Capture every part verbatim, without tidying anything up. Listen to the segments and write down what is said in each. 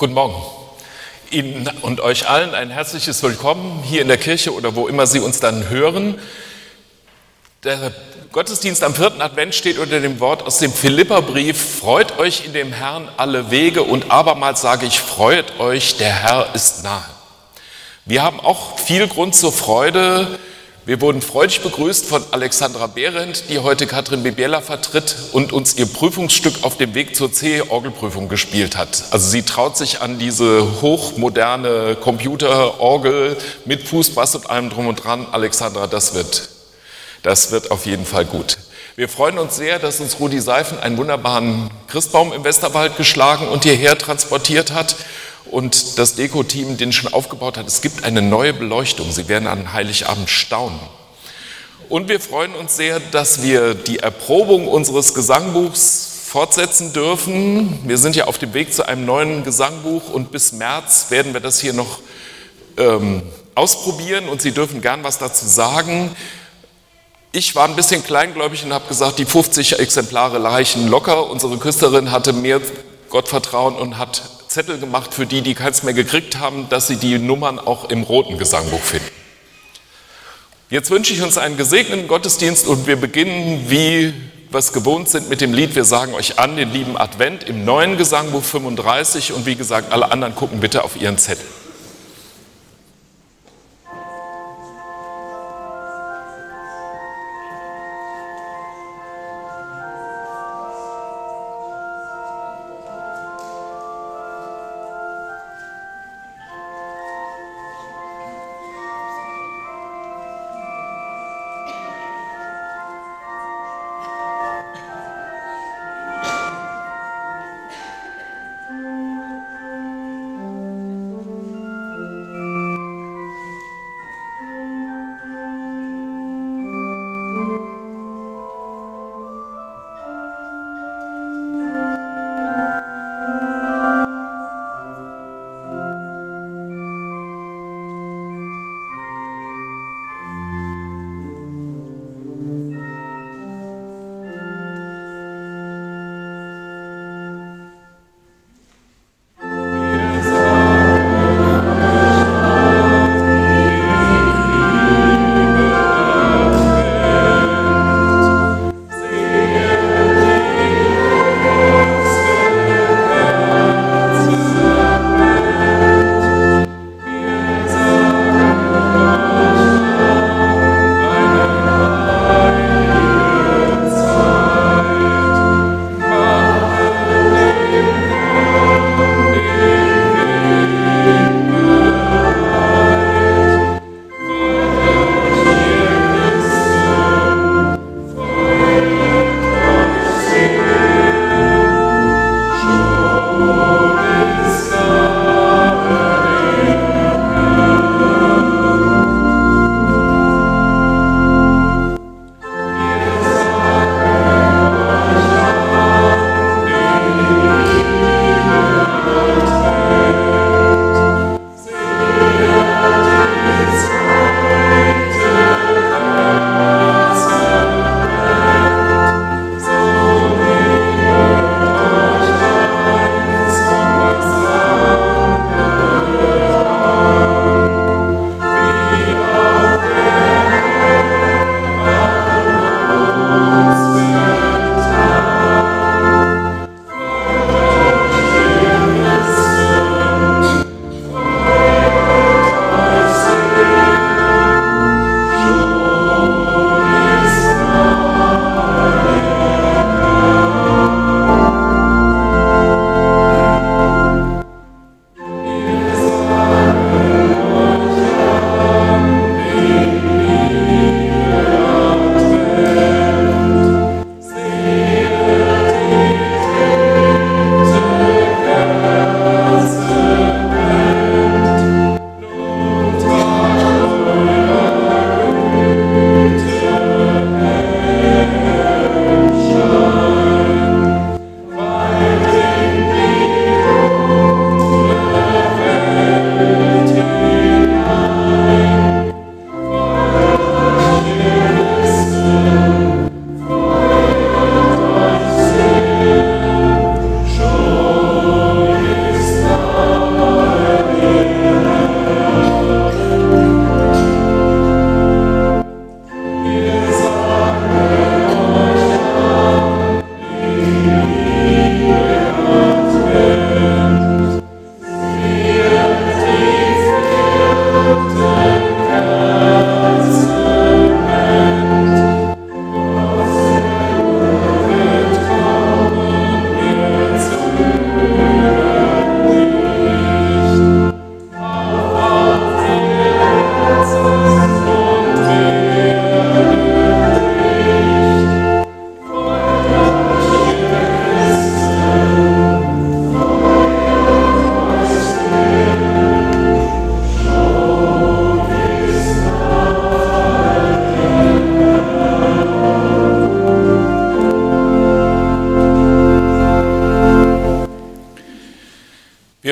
Guten Morgen. Ihnen und euch allen ein herzliches Willkommen hier in der Kirche oder wo immer Sie uns dann hören. Der Gottesdienst am vierten Advent steht unter dem Wort aus dem Philipperbrief: Freut euch in dem Herrn alle Wege, und abermals sage ich, freut euch, der Herr ist nahe. Wir haben auch viel Grund zur Freude. Wir wurden freudig begrüßt von Alexandra Behrendt, die heute Katrin Bibiela vertritt und uns ihr Prüfungsstück auf dem Weg zur C E-Orgelprüfung gespielt hat. Also sie traut sich an diese hochmoderne Computerorgel mit Fußbass und allem drum und dran. Alexandra, das wird, das wird auf jeden Fall gut. Wir freuen uns sehr, dass uns Rudi Seifen einen wunderbaren Christbaum im Westerwald geschlagen und hierher transportiert hat. Und das Deko-Team den schon aufgebaut hat. Es gibt eine neue Beleuchtung. Sie werden an Heiligabend staunen. Und wir freuen uns sehr, dass wir die Erprobung unseres Gesangbuchs fortsetzen dürfen. Wir sind ja auf dem Weg zu einem neuen Gesangbuch und bis März werden wir das hier noch ähm, ausprobieren und Sie dürfen gern was dazu sagen. Ich war ein bisschen kleingläubig und habe gesagt, die fünfzig Exemplare reichen locker. Unsere Küsterin hatte mehr Gottvertrauen und hat Zettel gemacht für die, die keins mehr gekriegt haben, dass sie die Nummern auch im roten Gesangbuch finden. Jetzt wünsche ich uns einen gesegneten Gottesdienst und wir beginnen, wie wir es gewohnt sind, mit dem Lied Wir sagen euch an, den lieben Advent im neuen Gesangbuch fünfunddreißig, und wie gesagt, alle anderen gucken bitte auf ihren Zettel.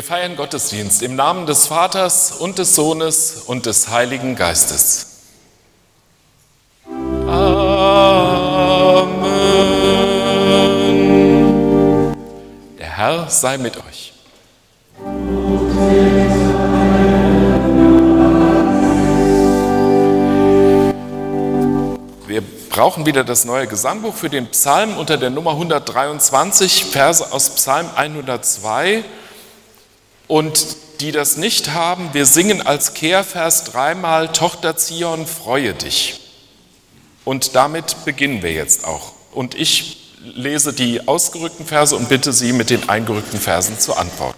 Wir feiern Gottesdienst im Namen des Vaters und des Sohnes und des Heiligen Geistes. Amen. Der Herr sei mit euch. Wir brauchen wieder das neue Gesangbuch für den Psalm unter der Nummer hundertdreiundzwanzig, Verse aus Psalm hundertzwei. Und die das nicht haben, wir singen als Kehrvers dreimal Tochter Zion, freue dich. Und damit beginnen wir jetzt auch. Und ich lese die ausgerückten Verse und bitte Sie, mit den eingerückten Versen zu antworten.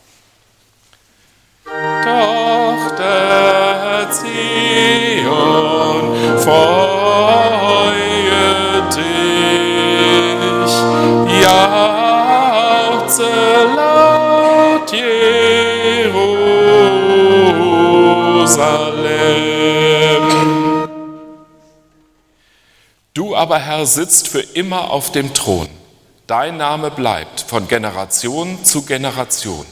Tochter Zion, freue dich, jauchze laut Jerusalem. Du aber, Herr, sitzt für immer auf dem Thron. Dein Name bleibt von Generation zu Generation.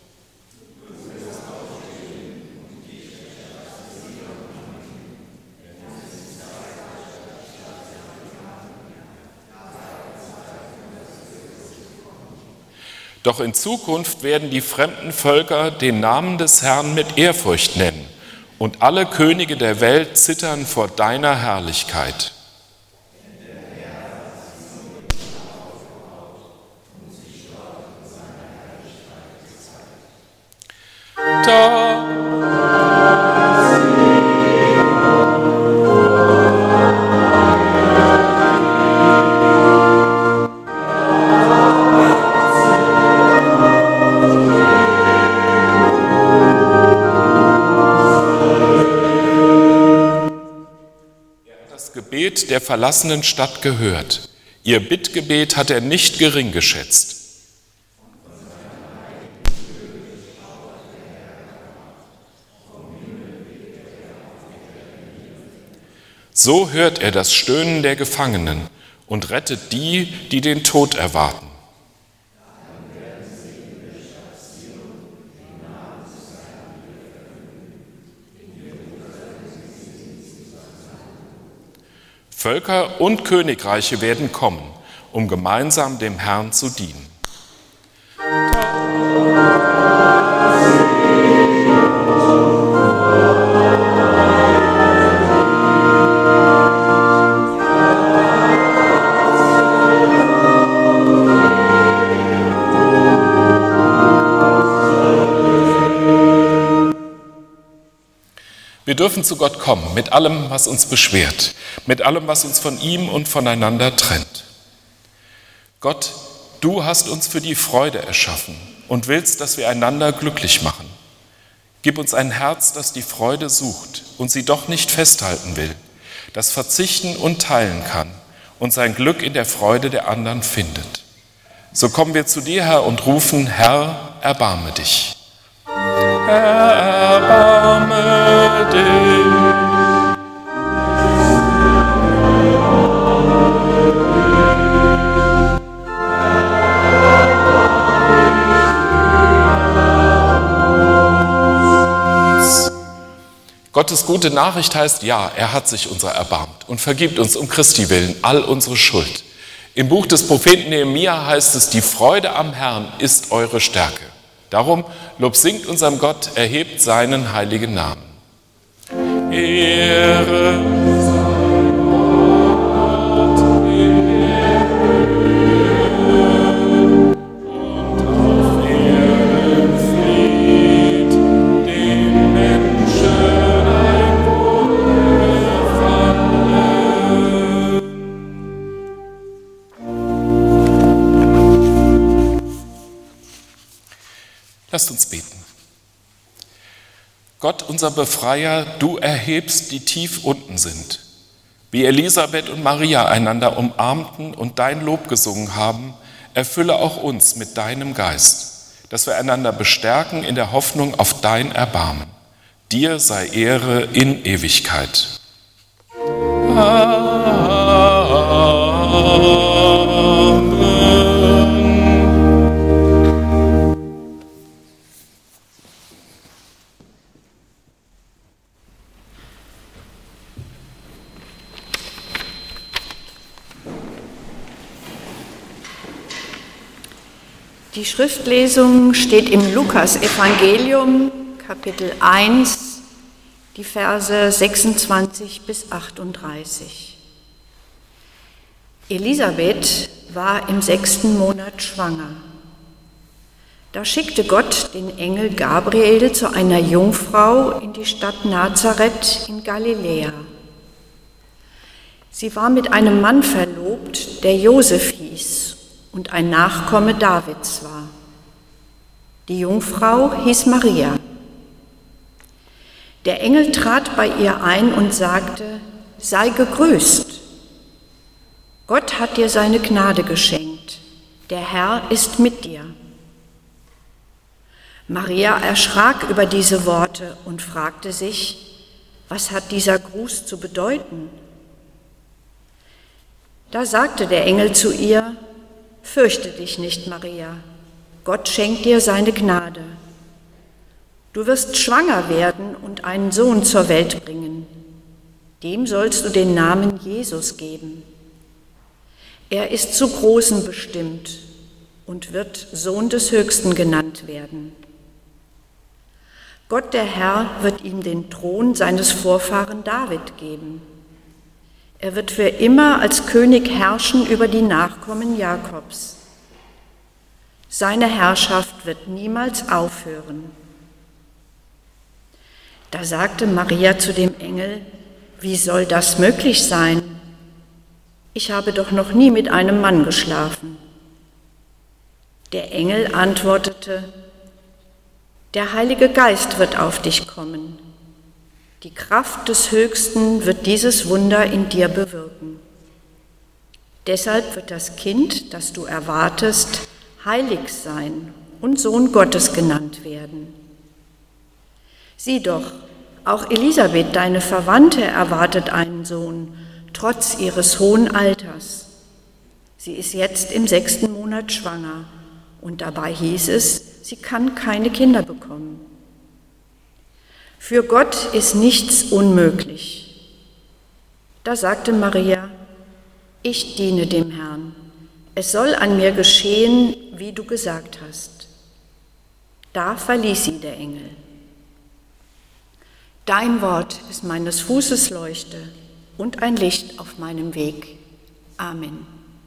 Doch in Zukunft werden die fremden Völker den Namen des Herrn mit Ehrfurcht nennen und alle Könige der Welt zittern vor deiner Herrlichkeit. Da Gebet der verlassenen Stadt gehört. Ihr Bittgebet hat er nicht gering geschätzt. So hört er das Stöhnen der Gefangenen und rettet die, die den Tod erwarten. Völker und Königreiche werden kommen, um gemeinsam dem Herrn zu dienen. Wir dürfen zu Gott kommen mit allem, was uns beschwert, mit allem, was uns von ihm und voneinander trennt. Gott, du hast uns für die Freude erschaffen und willst, dass wir einander glücklich machen. Gib uns ein Herz, das die Freude sucht und sie doch nicht festhalten will, das verzichten und teilen kann und sein Glück in der Freude der anderen findet. So kommen wir zu dir, Herr, und rufen, Herr, erbarme dich. Herr, erbarme dich. Gottes gute Nachricht heißt, ja, er hat sich unser erbarmt und vergibt uns um Christi willen all unsere Schuld. Im Buch des Propheten Nehemia heißt es, die Freude am Herrn ist eure Stärke. Darum, Lob singt unserem Gott, erhebt seinen heiligen Namen. Ehre sei Gott in der Höhe und auf Erden Fried, den Menschen ein Wohlgefallen. Lasst uns beten. Gott, unser Befreier, du erhebst, die tief unten sind. Wie Elisabeth und Maria einander umarmten und dein Lob gesungen haben, erfülle auch uns mit deinem Geist, dass wir einander bestärken in der Hoffnung auf dein Erbarmen. Dir sei Ehre in Ewigkeit. Amen. Die Schriftlesung steht im Lukas-Evangelium, Kapitel eins, die Verse sechsundzwanzig bis achtunddreißig. Elisabeth war im sechsten Monat schwanger. Da schickte Gott den Engel Gabriel zu einer Jungfrau in die Stadt Nazareth in Galiläa. Sie war mit einem Mann verlobt, der Josef hieß und ein Nachkomme Davids war. Die Jungfrau hieß Maria. Der Engel trat bei ihr ein und sagte: Sei gegrüßt. Gott hat dir seine Gnade geschenkt. Der Herr ist mit dir. Maria erschrak über diese Worte und fragte sich: Was hat dieser Gruß zu bedeuten? Da sagte der Engel zu ihr: Fürchte dich nicht, Maria, Gott schenkt dir seine Gnade. Du wirst schwanger werden und einen Sohn zur Welt bringen. Dem sollst du den Namen Jesus geben. Er ist zu Großem bestimmt und wird Sohn des Höchsten genannt werden. Gott, der Herr, wird ihm den Thron seines Vorfahren David geben. Er wird für immer als König herrschen über die Nachkommen Jakobs. Seine Herrschaft wird niemals aufhören. Da sagte Maria zu dem Engel: Wie soll das möglich sein? Ich habe doch noch nie mit einem Mann geschlafen. Der Engel antwortete: Der Heilige Geist wird auf dich kommen. Die Kraft des Höchsten wird dieses Wunder in dir bewirken. Deshalb wird das Kind, das du erwartest, heilig sein und Sohn Gottes genannt werden. Sieh doch, auch Elisabeth, deine Verwandte, erwartet einen Sohn, trotz ihres hohen Alters. Sie ist jetzt im sechsten Monat schwanger und dabei hieß es, sie kann keine Kinder bekommen. Für Gott ist nichts unmöglich. Da sagte Maria: Ich diene dem Herrn. Es soll an mir geschehen, wie du gesagt hast. Da verließ sie der Engel. Dein Wort ist meines Fußes Leuchte und ein Licht auf meinem Weg. Amen.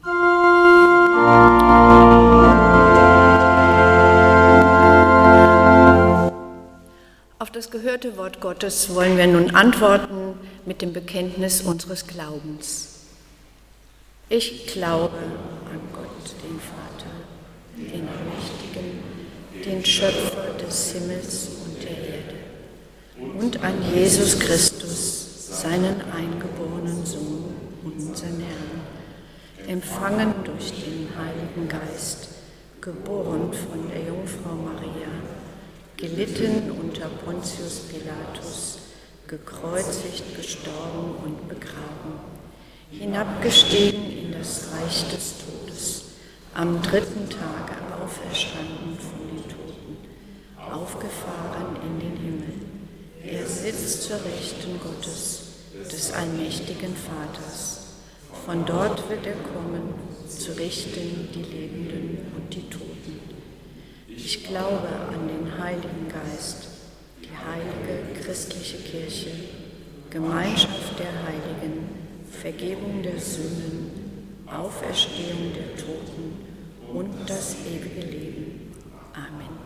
Auf das gehörte Wort Gottes wollen wir nun antworten mit dem Bekenntnis unseres Glaubens. Ich glaube an Gott, den Vater, den Allmächtigen, den Schöpfer des Himmels und der Erde, und an Jesus Christus, seinen eingeborenen Sohn, unseren Herrn, empfangen durch den Heiligen Geist, geboren von der Jungfrau Maria, gelitten unter Pontius Pilatus, gekreuzigt, gestorben und begraben, hinabgestiegen in das Reich des Todes, am dritten Tage auferstanden von den Toten, aufgefahren in den Himmel. Er sitzt zur Rechten Gottes, des allmächtigen Vaters. Von dort wird er kommen, zu richten die Lebenden und die Toten. Ich glaube an den Heiligen Geist, die heilige christliche Kirche, Gemeinschaft der Heiligen, Vergebung der Sünden, Auferstehung der Toten und das ewige Leben. Amen.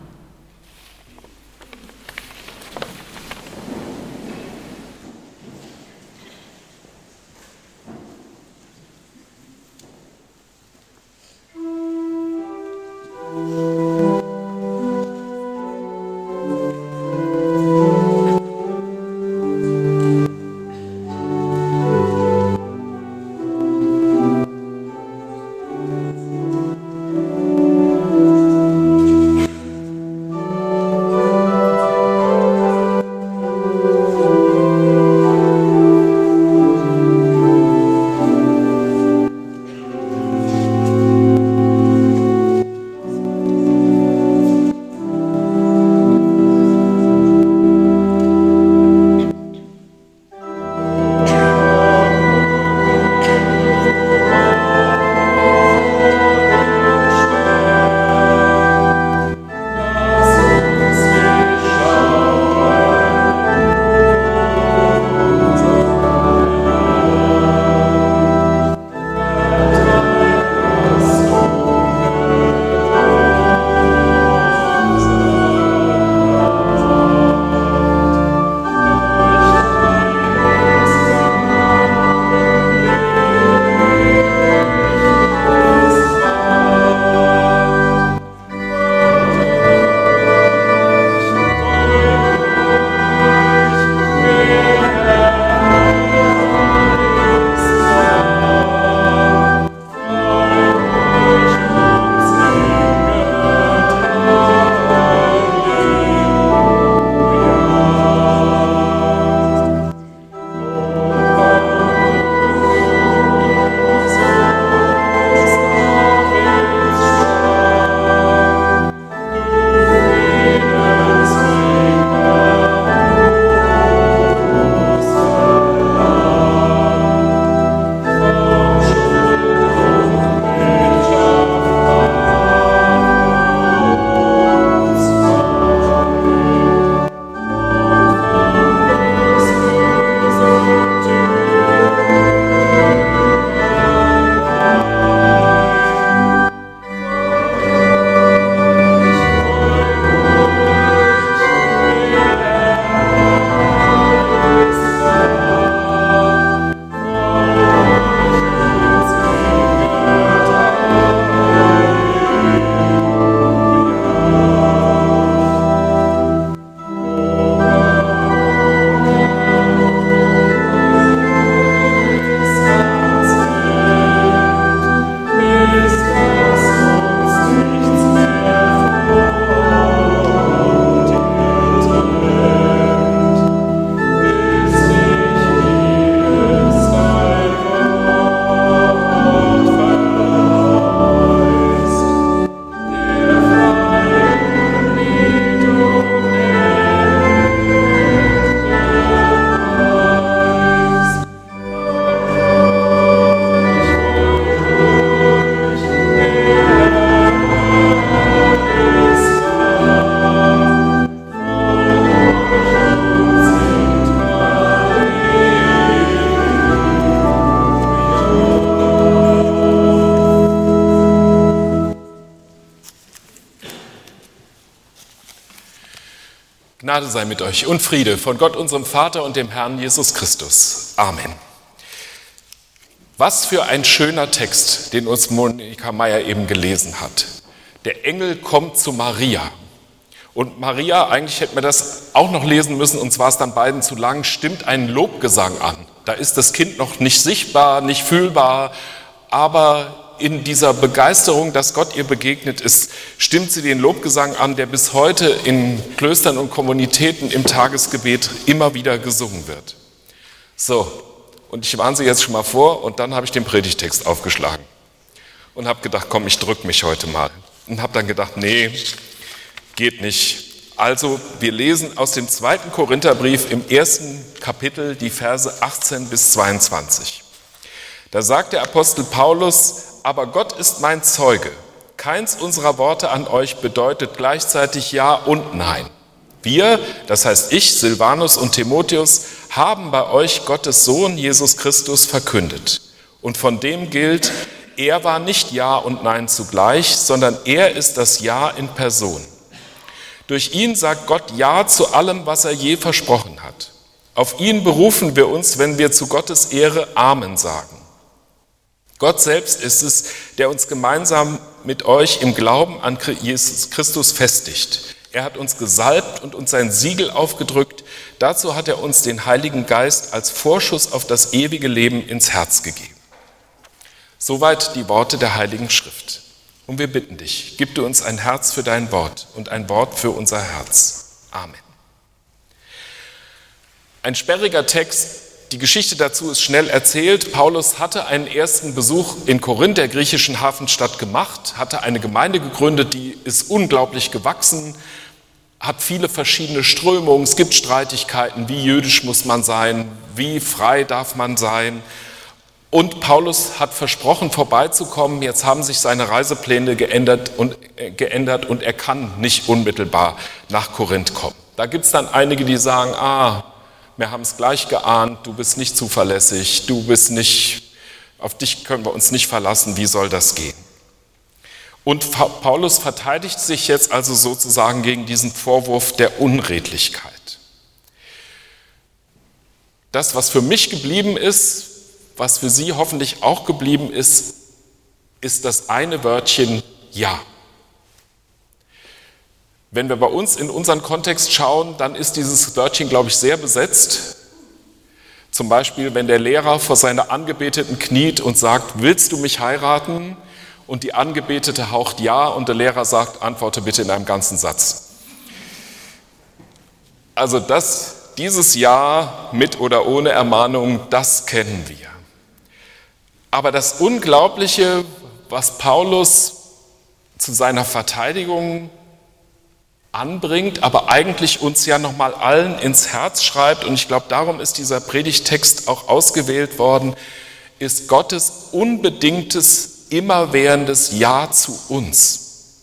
Gnade sei mit euch und Friede von Gott, unserem Vater und dem Herrn Jesus Christus. Amen. Was für ein schöner Text, den uns Monika Meier eben gelesen hat. Der Engel kommt zu Maria. Und Maria, eigentlich hätten wir das auch noch lesen müssen, uns war es dann beiden zu lang, stimmt einen Lobgesang an. Da ist das Kind noch nicht sichtbar, nicht fühlbar, aber in dieser Begeisterung, dass Gott ihr begegnet ist, stimmt sie den Lobgesang an, der bis heute in Klöstern und Kommunitäten im Tagesgebet immer wieder gesungen wird. So, und ich warne Sie jetzt schon mal vor und dann habe ich den Predigtext aufgeschlagen und habe gedacht, komm, ich drücke mich heute mal. Und habe dann gedacht, nee, geht nicht. Also, wir lesen aus dem zweiten Korintherbrief im ersten Kapitel die Verse achtzehn bis zweiundzwanzig. Da sagt der Apostel Paulus: Aber Gott ist mein Zeuge. Keins unserer Worte an euch bedeutet gleichzeitig Ja und Nein. Wir, das heißt ich, Silvanus und Timotheus, haben bei euch Gottes Sohn Jesus Christus verkündet. Und von dem gilt, er war nicht Ja und Nein zugleich, sondern er ist das Ja in Person. Durch ihn sagt Gott Ja zu allem, was er je versprochen hat. Auf ihn berufen wir uns, wenn wir zu Gottes Ehre Amen sagen. Gott selbst ist es, der uns gemeinsam mit euch im Glauben an Jesus Christus festigt. Er hat uns gesalbt und uns sein Siegel aufgedrückt. Dazu hat er uns den Heiligen Geist als Vorschuss auf das ewige Leben ins Herz gegeben. Soweit die Worte der Heiligen Schrift. Und wir bitten dich, gib du uns ein Herz für dein Wort und ein Wort für unser Herz. Amen. Ein sperriger Text. Die Geschichte dazu ist schnell erzählt. Paulus hatte einen ersten Besuch in Korinth, der griechischen Hafenstadt, gemacht, hatte eine Gemeinde gegründet, die ist unglaublich gewachsen, hat viele verschiedene Strömungen. Es gibt Streitigkeiten, wie jüdisch muss man sein, wie frei darf man sein. Und Paulus hat versprochen, vorbeizukommen. Jetzt haben sich seine Reisepläne geändert und, äh, geändert und er kann nicht unmittelbar nach Korinth kommen. Da gibt es dann einige, die sagen, ah, wir haben es gleich geahnt, du bist nicht zuverlässig, du bist nicht, auf dich können wir uns nicht verlassen, wie soll das gehen? Und Paulus verteidigt sich jetzt also sozusagen gegen diesen Vorwurf der Unredlichkeit. Das, was für mich geblieben ist, was für Sie hoffentlich auch geblieben ist, ist das eine Wörtchen Ja. Wenn wir bei uns in unseren Kontext schauen, dann ist dieses Wörtchen, glaube ich, sehr besetzt. Zum Beispiel, wenn der Lehrer vor seiner Angebeteten kniet und sagt, willst du mich heiraten? Und die Angebetete haucht Ja und der Lehrer sagt, antworte bitte in einem ganzen Satz. Also das, dieses Ja mit oder ohne Ermahnung, das kennen wir. Aber das Unglaubliche, was Paulus zu seiner Verteidigung anbringt, aber eigentlich uns ja nochmal allen ins Herz schreibt, und ich glaube, darum ist dieser Predigttext auch ausgewählt worden, ist Gottes unbedingtes, immerwährendes Ja zu uns.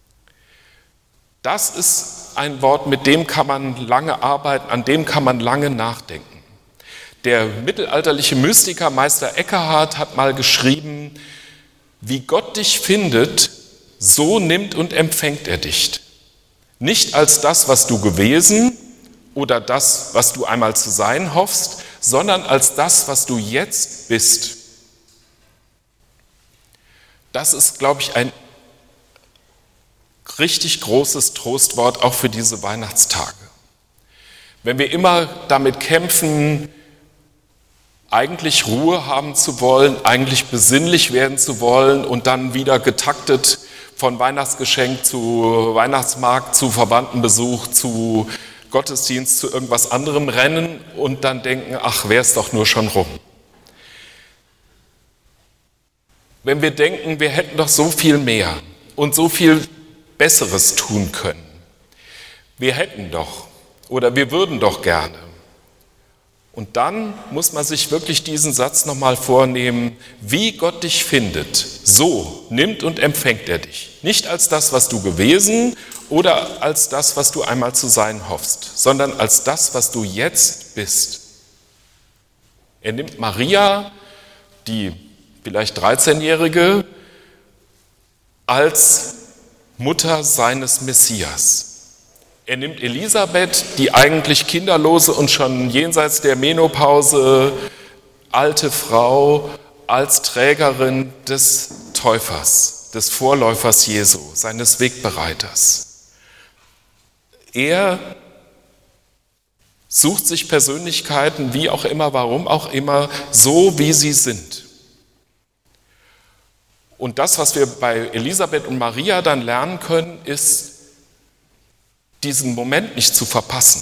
Das ist ein Wort, mit dem kann man lange arbeiten, an dem kann man lange nachdenken. Der mittelalterliche Mystiker Meister Eckhart hat mal geschrieben, wie Gott dich findet, so nimmt und empfängt er dich. Nicht als das, was du gewesen oder das, was du einmal zu sein hoffst, sondern als das, was du jetzt bist. Das ist, glaube ich, ein richtig großes Trostwort auch für diese Weihnachtstage. Wenn wir immer damit kämpfen, eigentlich Ruhe haben zu wollen, eigentlich besinnlich werden zu wollen und dann wieder getaktet von Weihnachtsgeschenk zu Weihnachtsmarkt, zu Verwandtenbesuch, zu Gottesdienst, zu irgendwas anderem rennen und dann denken, ach, wär's doch nur schon rum. Wenn wir denken, wir hätten doch so viel mehr und so viel Besseres tun können. Wir hätten doch oder wir würden doch gerne. Und dann muss man sich wirklich diesen Satz nochmal vornehmen, wie Gott dich findet, so nimmt und empfängt er dich. Nicht als das, was du gewesen oder als das, was du einmal zu sein hoffst, sondern als das, was du jetzt bist. Er nimmt Maria, die vielleicht dreizehnjährige, als Mutter seines Messias. Er nimmt Elisabeth, die eigentlich kinderlose und schon jenseits der Menopause alte Frau, als Trägerin des Täufers, des Vorläufers Jesu, seines Wegbereiters. Er sucht sich Persönlichkeiten, wie auch immer, warum auch immer, so wie sie sind. Und das, was wir bei Elisabeth und Maria dann lernen können, ist, diesen Moment nicht zu verpassen.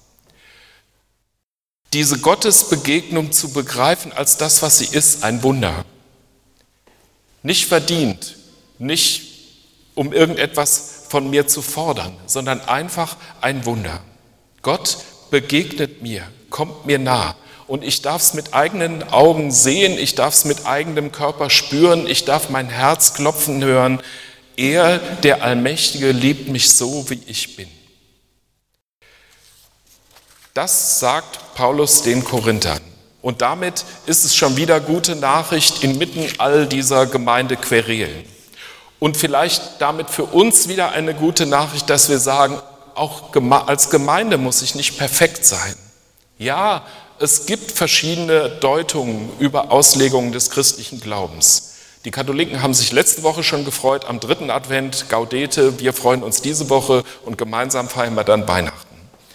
Diese Gottesbegegnung zu begreifen als das, was sie ist, ein Wunder. Nicht verdient, nicht um irgendetwas von mir zu fordern, sondern einfach ein Wunder. Gott begegnet mir, kommt mir nah und ich darf es mit eigenen Augen sehen, ich darf es mit eigenem Körper spüren, ich darf mein Herz klopfen hören. Er, der Allmächtige, liebt mich so, wie ich bin. Das sagt Paulus den Korinthern. Und damit ist es schon wieder gute Nachricht inmitten all dieser Gemeindequerelen. Und vielleicht damit für uns wieder eine gute Nachricht, dass wir sagen, auch als Gemeinde muss ich nicht perfekt sein. Ja, es gibt verschiedene Deutungen über Auslegungen des christlichen Glaubens. Die Katholiken haben sich letzte Woche schon gefreut am dritten Advent, Gaudete, wir freuen uns diese Woche und gemeinsam feiern wir dann Weihnachten.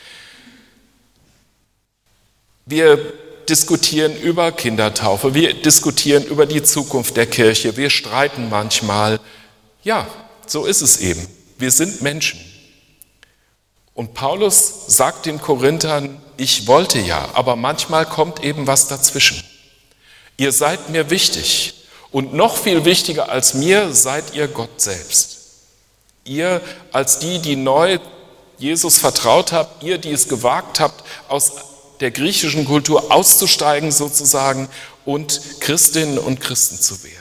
Wir diskutieren über Kindertaufe, wir diskutieren über die Zukunft der Kirche, wir streiten manchmal. Ja, so ist es eben. Wir sind Menschen. Und Paulus sagt den Korinthern, ich wollte ja, aber manchmal kommt eben was dazwischen. Ihr seid mir wichtig und noch viel wichtiger als mir seid ihr Gott selbst. Ihr als die, die neu Jesus vertraut habt, ihr, die es gewagt habt, aus der griechischen Kultur auszusteigen sozusagen und Christinnen und Christen zu werden.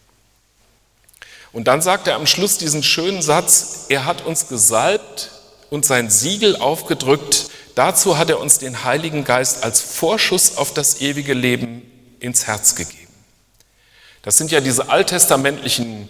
Und dann sagt er am Schluss diesen schönen Satz, er hat uns gesalbt und sein Siegel aufgedrückt. Dazu hat er uns den Heiligen Geist als Vorschuss auf das ewige Leben ins Herz gegeben. Das sind ja diese alttestamentlichen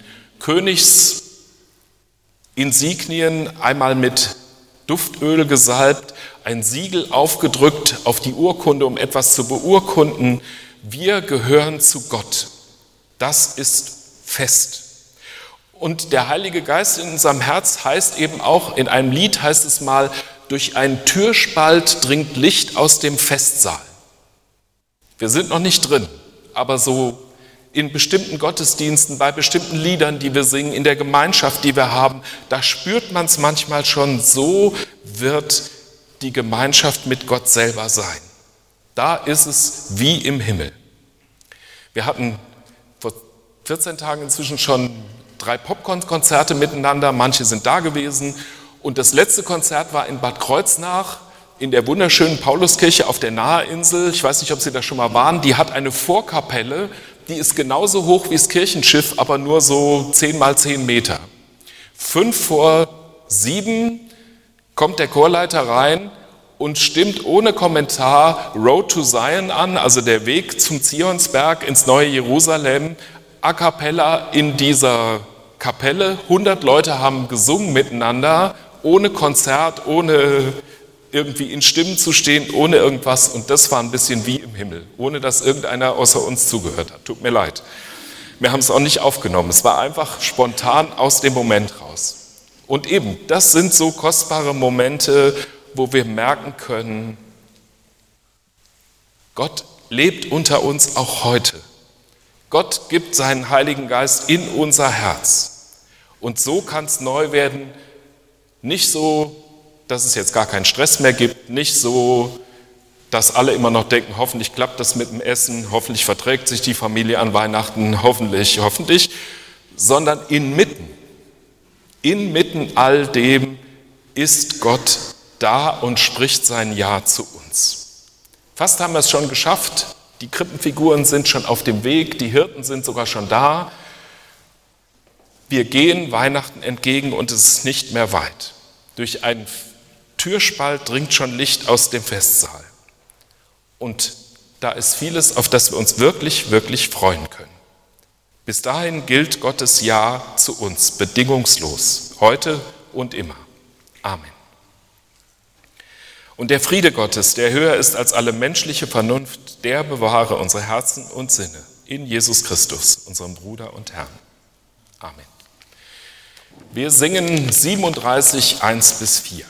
Königsinsignien, einmal mit Duftöl gesalbt, ein Siegel aufgedrückt auf die Urkunde, um etwas zu beurkunden. Wir gehören zu Gott. Das ist fest. Und der Heilige Geist in unserem Herz heißt eben auch, in einem Lied heißt es mal, durch einen Türspalt dringt Licht aus dem Festsaal. Wir sind noch nicht drin, aber so in bestimmten Gottesdiensten, bei bestimmten Liedern, die wir singen, in der Gemeinschaft, die wir haben, da spürt man es manchmal schon, so wird die Gemeinschaft mit Gott selber sein. Da ist es wie im Himmel. Wir hatten vor vierzehn Tagen inzwischen schon drei Popcorn-Konzerte miteinander, manche sind da gewesen und das letzte Konzert war in Bad Kreuznach in der wunderschönen Pauluskirche auf der Naheinsel. Ich weiß nicht, ob Sie da schon mal waren, die hat eine Vorkapelle, die ist genauso hoch wie das Kirchenschiff, aber nur so zehn mal zehn Meter. Fünf vor sieben kommt der Chorleiter rein und stimmt ohne Kommentar Road to Zion an, also der Weg zum Zionsberg ins neue Jerusalem, a cappella in dieser Kapelle. hundert Leute haben gesungen miteinander, ohne Konzert, ohne irgendwie in Stimmen zu stehen, ohne irgendwas. Und das war ein bisschen wie im Himmel, ohne dass irgendeiner außer uns zugehört hat. Tut mir leid. Wir haben es auch nicht aufgenommen. Es war einfach spontan aus dem Moment raus. Und eben, das sind so kostbare Momente, wo wir merken können, Gott lebt unter uns auch heute. Gott gibt seinen Heiligen Geist in unser Herz. Und so kann es neu werden, nicht so, dass es jetzt gar keinen Stress mehr gibt, nicht so, dass alle immer noch denken, hoffentlich klappt das mit dem Essen, hoffentlich verträgt sich die Familie an Weihnachten, hoffentlich, hoffentlich, sondern inmitten, inmitten all dem ist Gott da und spricht sein Ja zu uns. Fast haben wir es schon geschafft, die Krippenfiguren sind schon auf dem Weg, die Hirten sind sogar schon da. Wir gehen Weihnachten entgegen und es ist nicht mehr weit. Durch einen Türspalt dringt schon Licht aus dem Festsaal. Und da ist vieles, auf das wir uns wirklich, wirklich freuen können. Bis dahin gilt Gottes Ja zu uns, bedingungslos, heute und immer. Amen. Und der Friede Gottes, der höher ist als alle menschliche Vernunft, der bewahre unsere Herzen und Sinne in Jesus Christus, unserem Bruder und Herrn. Amen. Wir singen siebenunddreißig, eins bis vier.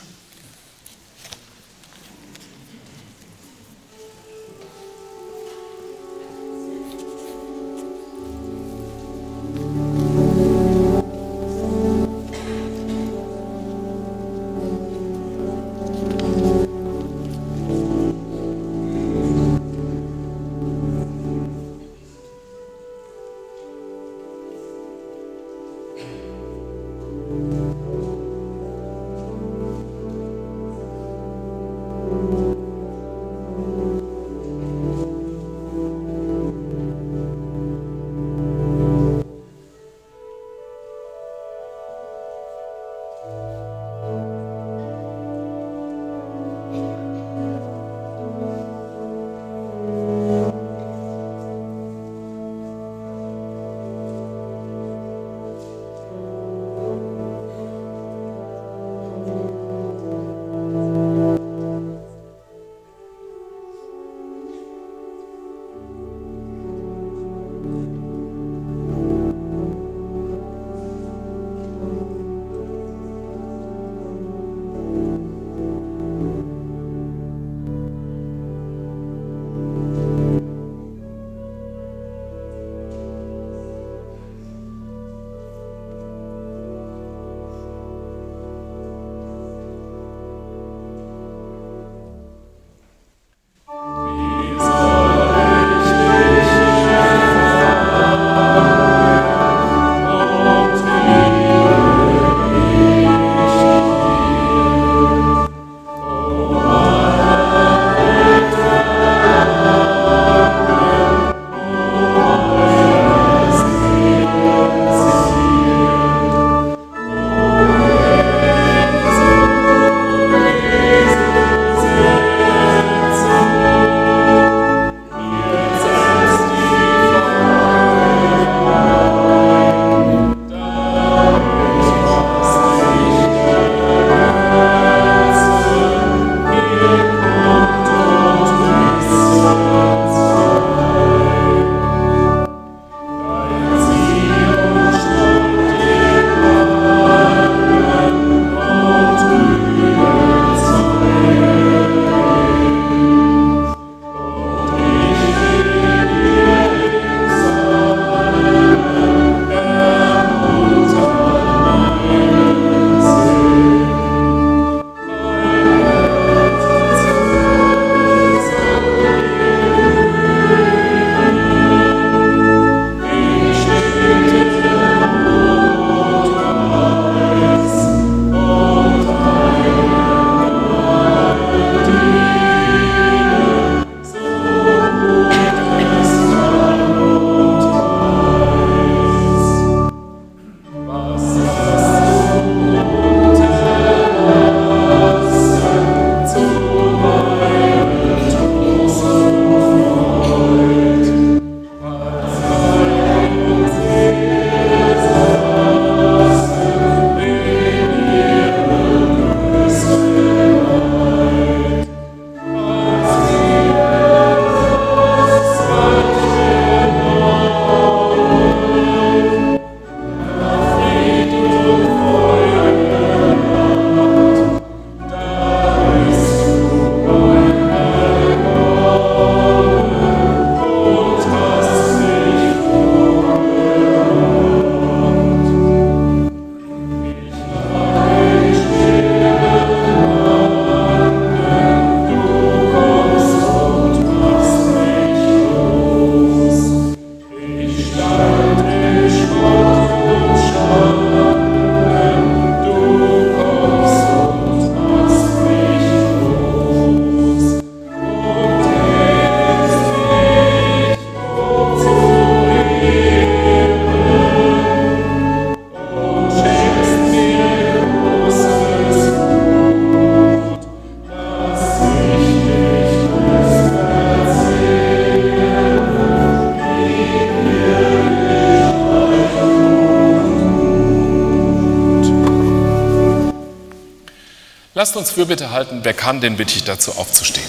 Lasst uns Fürbitte halten. Wer kann, den bitte ich dazu aufzustehen.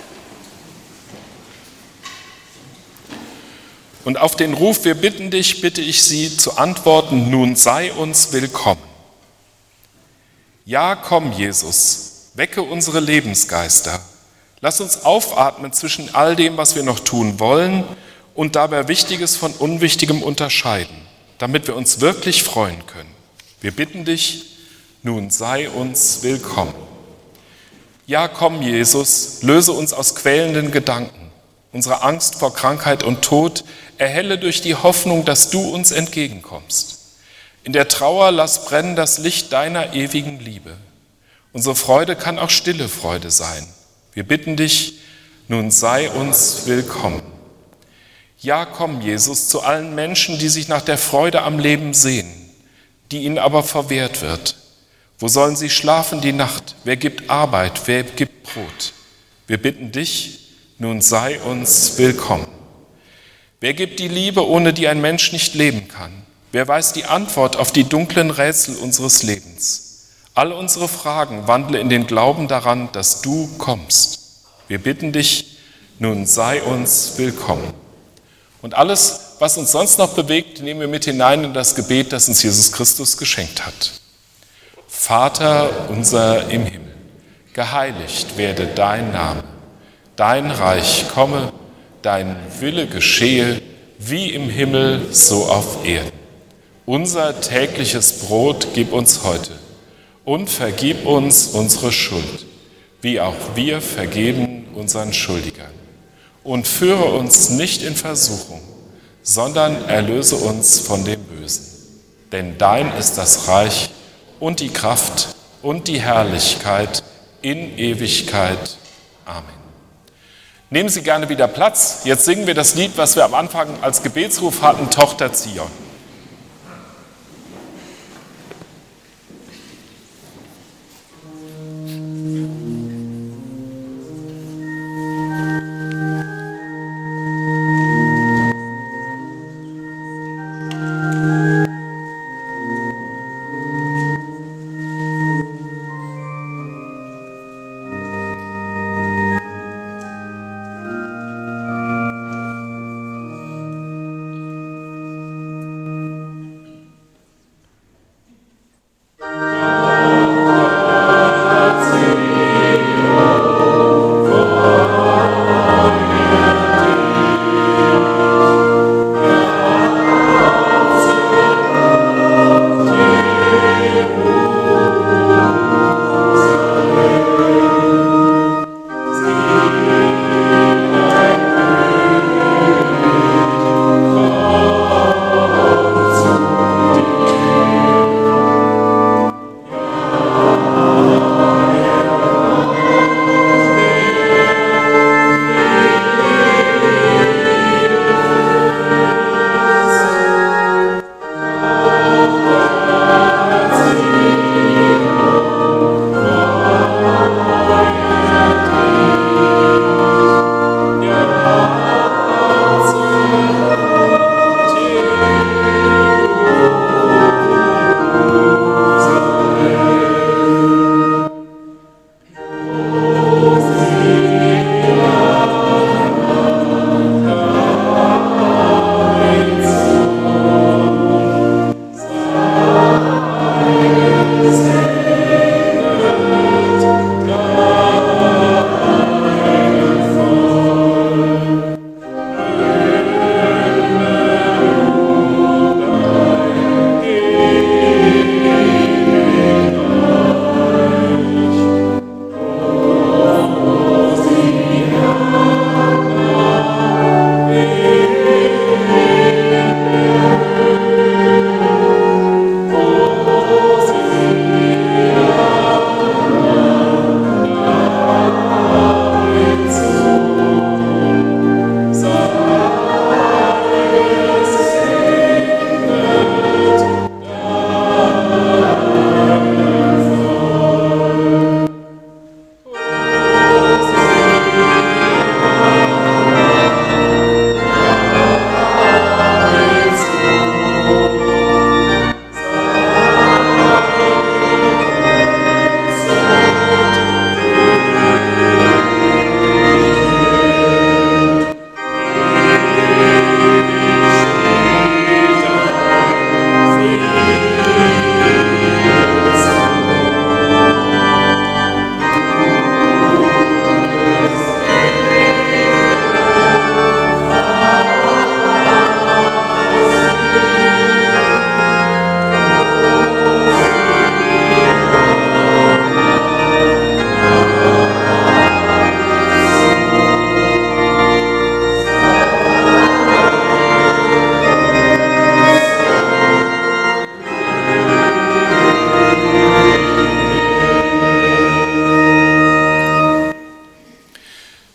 Und auf den Ruf, wir bitten dich, bitte ich Sie zu antworten, nun sei uns willkommen. Ja, komm, Jesus, wecke unsere Lebensgeister. Lass uns aufatmen zwischen all dem, was wir noch tun wollen und dabei Wichtiges von Unwichtigem unterscheiden, damit wir uns wirklich freuen können. Wir bitten dich, nun sei uns willkommen. Ja, komm, Jesus, löse uns aus quälenden Gedanken, unsere Angst vor Krankheit und Tod, erhelle durch die Hoffnung, dass du uns entgegenkommst. In der Trauer lass brennen das Licht deiner ewigen Liebe. Unsere Freude kann auch stille Freude sein. Wir bitten dich, nun sei uns willkommen. Ja, komm, Jesus, zu allen Menschen, die sich nach der Freude am Leben sehen, die ihnen aber verwehrt wird. Wo sollen sie schlafen die Nacht? Wer gibt Arbeit? Wer gibt Brot? Wir bitten dich, nun sei uns willkommen. Wer gibt die Liebe, ohne die ein Mensch nicht leben kann? Wer weiß die Antwort auf die dunklen Rätsel unseres Lebens? All unsere Fragen wandle in den Glauben daran, dass du kommst. Wir bitten dich, nun sei uns willkommen. Und alles, was uns sonst noch bewegt, nehmen wir mit hinein in das Gebet, das uns Jesus Christus geschenkt hat. Vater unser im Himmel, geheiligt werde dein Name. Dein Reich komme, dein Wille geschehe, wie im Himmel, so auf Erden. Unser tägliches Brot gib uns heute und vergib uns unsere Schuld, wie auch wir vergeben unseren Schuldigern. Und führe uns nicht in Versuchung, sondern erlöse uns von dem Bösen. Denn dein ist das Reich und die Kraft und die Herrlichkeit in Ewigkeit. Amen. Nehmen Sie gerne wieder Platz. Jetzt singen wir das Lied, was wir am Anfang als Gebetsruf hatten, Tochter Zion.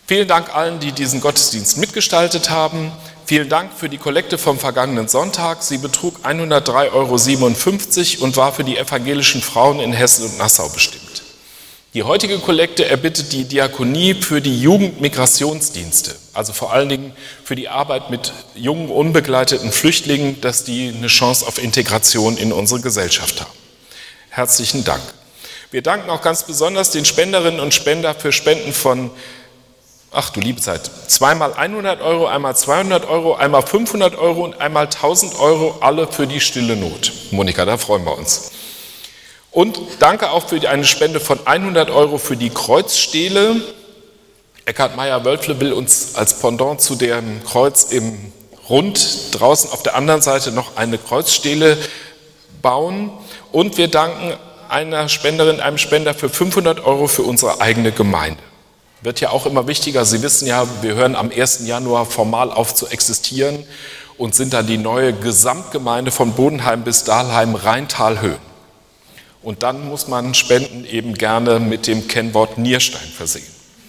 Vielen Dank allen, die diesen Gottesdienst mitgestaltet haben. Vielen Dank für die Kollekte vom vergangenen Sonntag. Sie betrug hundertdrei Euro siebenundfünfzig und war für die evangelischen Frauen in Hessen und Nassau bestimmt. Die heutige Kollekte erbittet die Diakonie für die Jugendmigrationsdienste, also vor allen Dingen für die Arbeit mit jungen, unbegleiteten Flüchtlingen, dass die eine Chance auf Integration in unsere Gesellschaft haben. Herzlichen Dank. Wir danken auch ganz besonders den Spenderinnen und Spendern für Spenden von, ach du liebe Zeit, zweimal hundert Euro, einmal zweihundert Euro, einmal fünfhundert Euro und einmal tausend Euro, alle für die stille Not. Monika, da freuen wir uns. Und danke auch für eine Spende von hundert Euro für die Kreuzstele. Eckhard Meyer-Wölfle will uns als Pendant zu dem Kreuz im Rund draußen auf der anderen Seite noch eine Kreuzstele bauen. Und wir danken einer Spenderin, einem Spender für fünfhundert Euro für unsere eigene Gemeinde. Wird ja auch immer wichtiger. Sie wissen ja, wir hören am ersten Januar formal auf zu existieren und sind dann die neue Gesamtgemeinde von Bodenheim bis Dahlheim Rheintal-Höhen. Und dann muss man Spenden eben gerne mit dem Kennwort Nierstein versehen.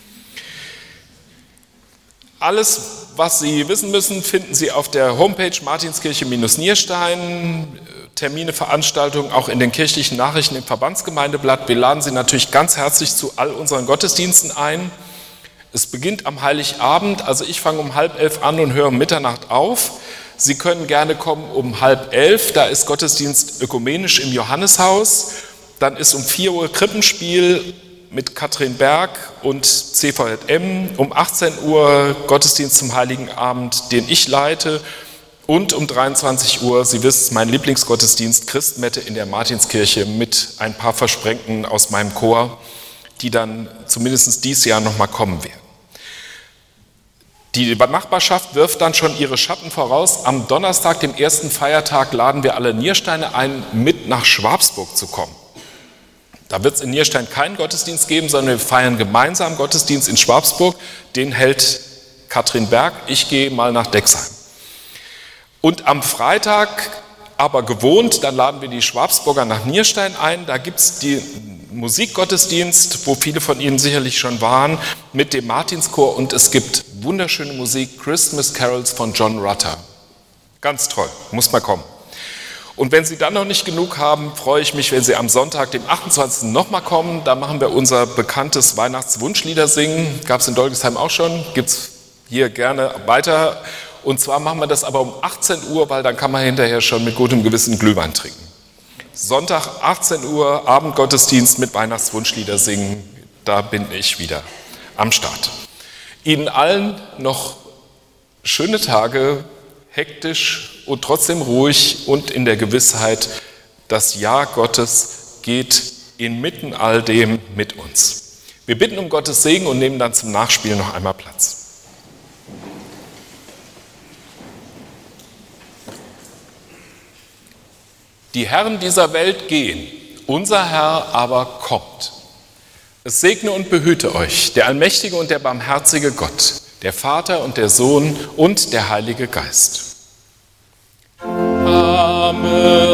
Alles, was Sie wissen müssen, finden Sie auf der Homepage Martinskirche-Nierstein. Termine, Veranstaltungen auch in den kirchlichen Nachrichten im Verbandsgemeindeblatt. Wir laden Sie natürlich ganz herzlich zu all unseren Gottesdiensten ein. Es beginnt am Heiligabend, also ich fange um halb elf an und höre um Mitternacht auf. Sie können gerne kommen um halb elf, da ist Gottesdienst ökumenisch im Johanneshaus. Dann ist um vier Uhr Krippenspiel mit Katrin Berg und C V J M. Um achtzehn Uhr Gottesdienst zum Heiligen Abend, den ich leite. Und um dreiundzwanzig Uhr, Sie wissen, mein Lieblingsgottesdienst, Christmette in der Martinskirche mit ein paar Versprengten aus meinem Chor, die dann zumindest dieses Jahr nochmal kommen werden. Die Nachbarschaft wirft dann schon ihre Schatten voraus. Am Donnerstag, dem ersten Feiertag, laden wir alle Niersteine ein, mit nach Schwabsburg zu kommen. Da wird es in Nierstein keinen Gottesdienst geben, sondern wir feiern gemeinsam Gottesdienst in Schwabsburg. Den hält Katrin Berg. Ich gehe mal nach Dexheim. Und am Freitag, aber gewohnt, dann laden wir die Schwabsburger nach Nierstein ein. Da gibt es den Musikgottesdienst, wo viele von Ihnen sicherlich schon waren, mit dem Martinschor. Und es gibt wunderschöne Musik, Christmas Carols von John Rutter. Ganz toll, muss mal kommen. Und wenn Sie dann noch nicht genug haben, freue ich mich, wenn Sie am Sonntag, dem achtundzwanzigsten nochmal kommen. Da machen wir unser bekanntes Weihnachtswunschlieder singen. Gab es in Dolgesheim auch schon, gibt es hier gerne weiter. Und zwar machen wir das aber um achtzehn Uhr, weil dann kann man hinterher schon mit gutem Gewissen Glühwein trinken. Sonntag achtzehn Uhr, Abendgottesdienst mit Weihnachtswunschlieder singen. Da bin ich wieder am Start. Ihnen allen noch schöne Tage, hektisch und trotzdem ruhig und in der Gewissheit, das Ja Gottes geht inmitten all dem mit uns. Wir bitten um Gottes Segen und nehmen dann zum Nachspiel noch einmal Platz. Die Herren dieser Welt gehen, unser Herr aber kommt. Es segne und behüte euch der allmächtige und der barmherzige Gott, der Vater und der Sohn und der Heilige Geist. Amen.